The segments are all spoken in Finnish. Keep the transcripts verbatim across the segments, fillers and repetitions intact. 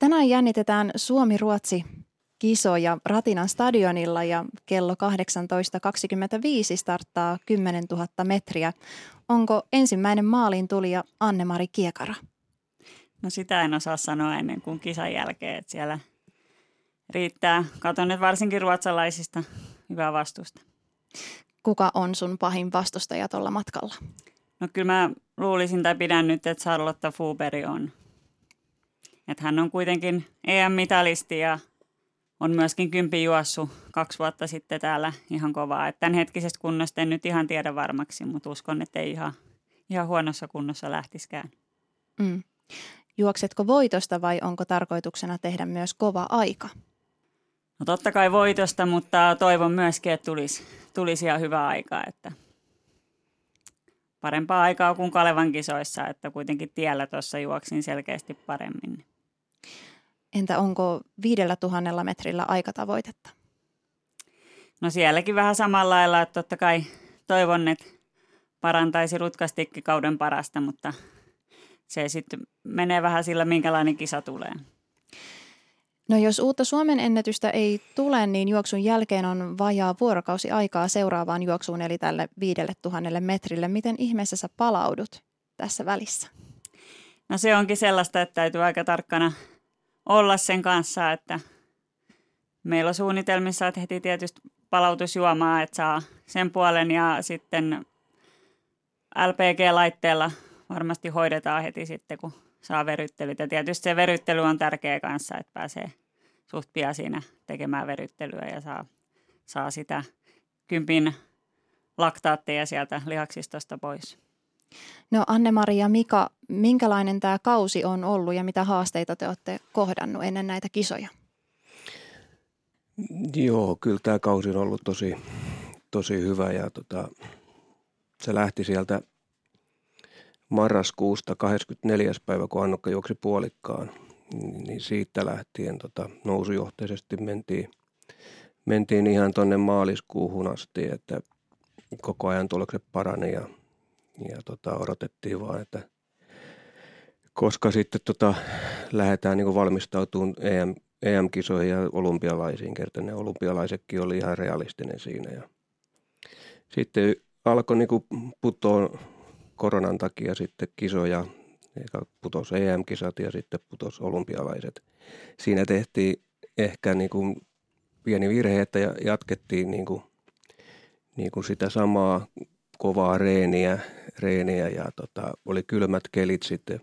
Tänään jännitetään Suomi-Ruotsi-kisoja Ratinan stadionilla ja kello kahdeksantoista kaksikymmentäviisi starttaa kymmenentuhatta metriä. Onko ensimmäinen maaliin tulija Anne-Mari Kiekara? No sitä en osaa sanoa ennen kuin kisan jälkeen, että siellä riittää. Katon nyt varsinkin ruotsalaisista hyvää vastusta. Kuka on sun pahin vastustaja tuolla matkalla? No kyllä mä luulisin tai pidän nyt, että Charlotte Fuberg on. Että hän on kuitenkin E M-mitalisti ja on myöskin kympi juossut kaksi vuotta sitten täällä ihan kovaa. Että tämänhetkisestä kunnosta en nyt ihan tiedä varmaksi, mutta uskon, että ei ihan, ihan huonossa kunnossa lähtiskään. Mm. Juoksetko voitosta vai onko tarkoituksena tehdä myös kova aika? No totta kai voitosta, mutta toivon myöskin, että tulisi, tulisi ihan hyvä aika. Että parempaa aikaa kuin Kalevan kisoissa, että kuitenkin tiellä tuossa juoksin selkeästi paremmin. Entä onko viidellä tuhannella metrillä aikatavoitetta? No sielläkin vähän samalla lailla, että totta kai toivon, että parantaisi rutkastikki kauden parasta, mutta se sitten menee vähän sillä, minkälainen kisa tulee. No jos uutta Suomen ennätystä ei tule, niin juoksun jälkeen on vajaa vuorokausi aikaa seuraavaan juoksuun, eli tälle viidelle tuhannelle metrille. Miten ihmeessä sä palaudut tässä välissä? No se onkin sellaista, että täytyy aika tarkkana olla sen kanssa, että meillä on suunnitelmissa, että heti tietysti palautusjuomaa, että saa sen puolen ja sitten L P G-laitteella varmasti hoidetaan heti sitten, kun saa veryttelyt. Ja tietysti se veryttely on tärkeä kanssa, että pääsee suht pian siinä tekemään veryttelyä ja saa, saa sitä kympin laktaatteja sieltä lihaksistosta pois. No Anne-Mari ja Mika, minkälainen tämä kausi on ollut ja mitä haasteita te olette kohdannut ennen näitä kisoja? Joo, kyllä tämä kausi on ollut tosi, tosi hyvä ja tota, se lähti sieltä marraskuusta kahdeskymmenesneljäs päivä, kun Annukka juoksi puolikkaan, niin siitä lähtien tota, nousujohteisesti mentiin, mentiin ihan tuonne maaliskuuhun asti, että koko ajan tulokset parani ja, ja tota, odotettiin vaan, että koska sitten tota, lähdetään niin valmistautumaan E M, E M-kisoihin ja olympialaisiin, kertaan ne olympialaisetkin oli ihan realistinen siinä. Ja sitten alkoi niin putoa koronan takia sitten kisoja, putosi E M-kisat ja sitten putosi olympialaiset. Siinä tehtiin ehkä niin kuin pieni virhe, että jatkettiin niin kuin, niin kuin sitä samaa kovaa reeniä, reeniä ja tota, oli kylmät kelit sitten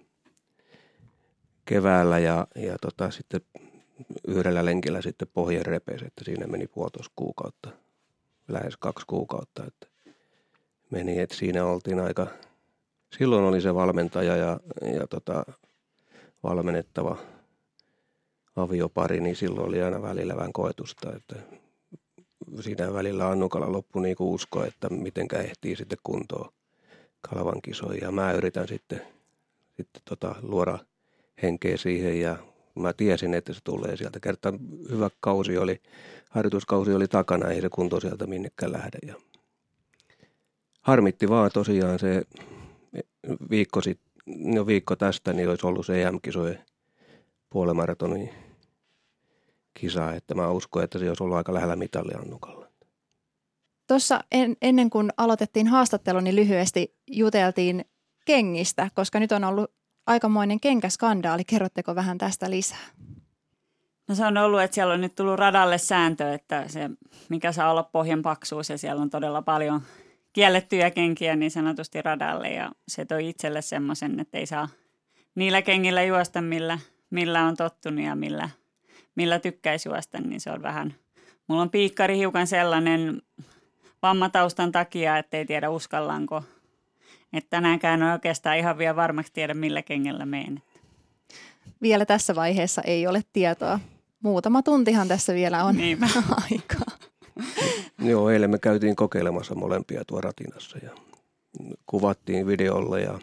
keväällä ja, ja tota, sitten yhdellä lenkillä sitten pohje repesi, että siinä meni puolitoista kuukautta, lähes kaksi kuukautta, että meni, että siinä oltiin aika, silloin oli se valmentaja ja, ja tota, valmennettava aviopari, niin silloin oli aina välillä vähän koetusta, että siinä välillä Annukalla loppui niinku usko, että mitenkä ehtii sitten kuntoon Kalevan kisoihin ja mä yritän sitten, sitten tota, luoda henkeä siihen ja mä tiesin, että se tulee sieltä. Kertaan hyvä kausi oli, harjoituskausi oli takana, ei se kunto sieltä minnekään lähde. Ja harmitti vaan tosiaan se viikko, sit, no viikko tästä, niin olisi ollut se E M-kisojen puolimaratonin kisa, että mä uskon, että se olisi ollut aika lähellä mitallia Annukalla. Tuossa en, ennen kuin aloitettiin haastattelu, niin lyhyesti juteltiin kengistä, koska nyt on ollut aikamoinen kenkäskandaali. Kerrotteko vähän tästä lisää? No se on ollut, että siellä on nyt tullut radalle sääntö, että se mikä saa olla pohjan paksuus ja siellä on todella paljon kiellettyjä kenkiä niin sanotusti radalle ja se toi itselle semmoisen, että ei saa niillä kengillä juosta, millä, millä on tottunut ja millä, millä tykkäisi juosta, niin se on vähän. Mulla on piikkari hiukan sellainen vammataustan takia, että ei tiedä uskallanko. Että tänäänkään on oikeastaan ihan vielä varmaksi tiedä, millä kengellä menen. Vielä tässä vaiheessa ei ole tietoa. Muutama tuntihan tässä vielä on niin. aikaa. Joo, eilen me käytiin kokeilemassa molempia tuo Ratinassa ja kuvattiin videolla ja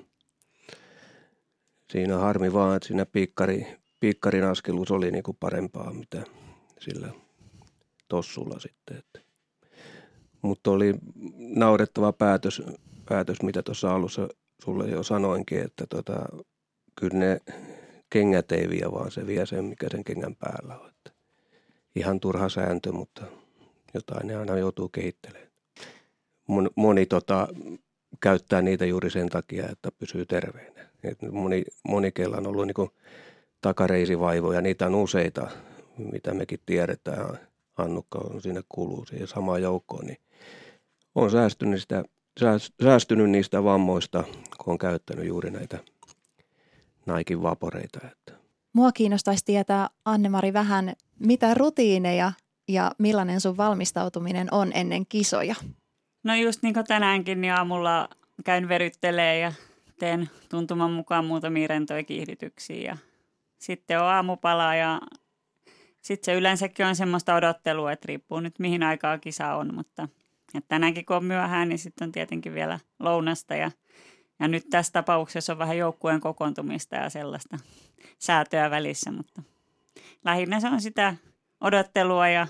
siinä harmi vaan, että siinä piikkari, piikkarin askelus oli niinku parempaa, mitä sillä tossulla sitten. Mutta oli naurettava päätös, päätös mitä tuossa alussa sulle jo sanoinkin, että tota, kyllä ne kengät ei vie, vaan se vie sen, mikä sen kengän päällä on. Että ihan turha sääntö, mutta jotain ne aina joutuu kehittelemään. Moni, moni tota, käyttää niitä juuri sen takia, että pysyy terveenä. Et moni, moni keillä on ollut niinku takareisivaivoja, niitä on useita, mitä mekin tiedetään. Annukka on siinä kuuluu siihen samaan joukkoon, niin on säästynyt niistä, säästynyt niistä vammoista, kun on käyttänyt juuri näitä Naikin vaporeita. Mua kiinnostaisi tietää, Anne-Mari, vähän mitä rutiineja ja millainen sun valmistautuminen on ennen kisoja? No just niin kuin tänäänkin, niin aamulla käyn veryttelee ja teen tuntuman mukaan muutamia rentoja kiihdytyksiä. Ja sitten on aamupala ja sitten se yleensäkin on semmoista odottelua, että riippuu nyt mihin aikaa kisa on. Mutta että tänäänkin kun on myöhään, niin sitten on tietenkin vielä lounasta ja, ja nyt tässä tapauksessa on vähän joukkueen kokoontumista ja sellaista säätöä välissä. Mutta lähinnä se on sitä odottelua ja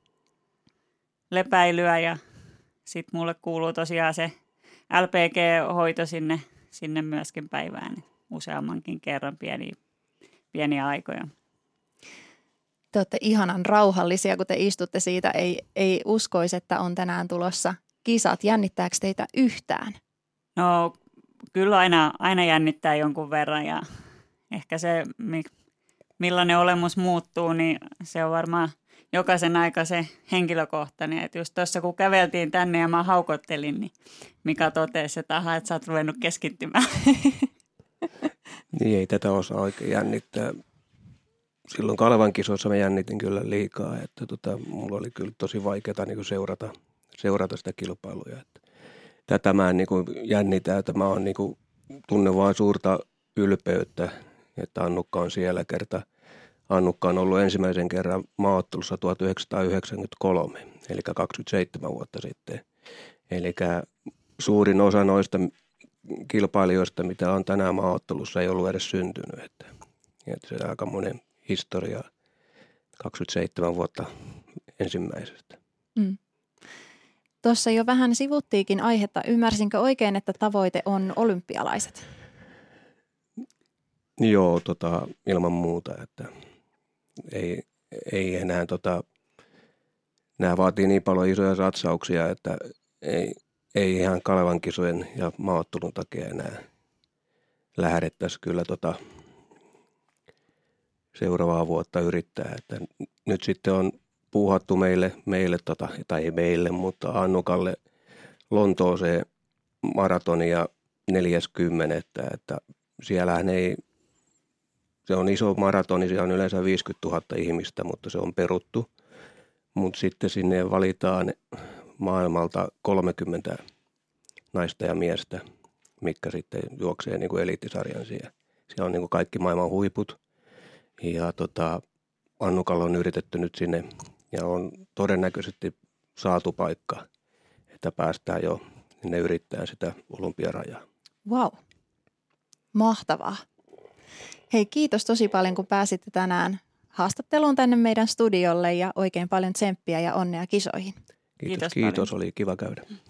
lepäilyä ja sitten mulle kuuluu tosiaan se L P G-hoito sinne, sinne myöskin päivään, useammankin kerran pieniä, pieniä aikoja. Te olette ihanan rauhallisia, kun te istutte siitä. Ei, ei uskoisi, että on tänään tulossa kisat. Jännittääkö teitä yhtään? No kyllä aina, aina jännittää jonkun verran ja ehkä se, millainen olemus muuttuu, niin se on varmaan jokaisen aika se henkilökohtainen. Että just tuossa kun käveltiin tänne ja mä haukottelin, niin Mika totesi, että aha, että sä oot ruvennut keskittymään. Niin ei tätä osaa oikein jännittää. Silloin Kalevan kisoissa mä jännitin kyllä liikaa, että tota, mulla oli kyllä tosi vaikeaa niin kuin seurata, seurata sitä kilpailua. Että tätä mä en niin kuin jännitä, että mä oon, niin kuin, tunnen vaan suurta ylpeyttä, että Annukka on siellä kerta. Annukka on ollut ensimmäisen kerran maaottelussa tuhatyhdeksänsataayhdeksänkymmentäkolme, eli kaksikymmentäseitsemän vuotta sitten. Eli suurin osa noista kilpailijoista, mitä on tänään maaottelussa, ei ollut edes syntynyt. Että, että se on aika monen historia, kaksikymmentäseitsemän vuotta ensimmäisestä. Mm. Tuossa jo vähän sivuttiikin aihetta. Ymmärsinkö oikein, että tavoite on olympialaiset? Joo, tota, ilman muuta, että ei, ei enää, tota, nämä vaatii niin paljon isoja satsauksia, että ei, ei ihan Kalevan kisojen ja maaottelun takia enää lähdettäisiin kyllä tota, seuraavaa vuotta yrittää. Että nyt sitten on puuhattu meille, meille tota, tai ei meille, mutta Annukalle Lontooseen maratonia neljäskymmenettä, että siellähän ei, se on iso maratoni, siellä on yleensä viisikymmentätuhatta ihmistä, mutta se on peruttu. Mutta sitten sinne valitaan maailmalta kolmekymmentä naista ja miestä, mitkä sitten juoksee niin kuin eliittisarjan siellä. Siellä on niin kuin kaikki maailman huiput. Ja tota, Annukalla on yritetty nyt sinne ja on todennäköisesti saatu paikka, että päästään jo sinne yrittämään sitä olympiarajaa. Vau, wow. Mahtavaa. Hei, kiitos tosi paljon, kun pääsitte tänään haastatteluun tänne meidän studiolle ja oikein paljon tsemppiä ja onnea kisoihin. Kiitos, kiitos, kiitos oli kiva käydä.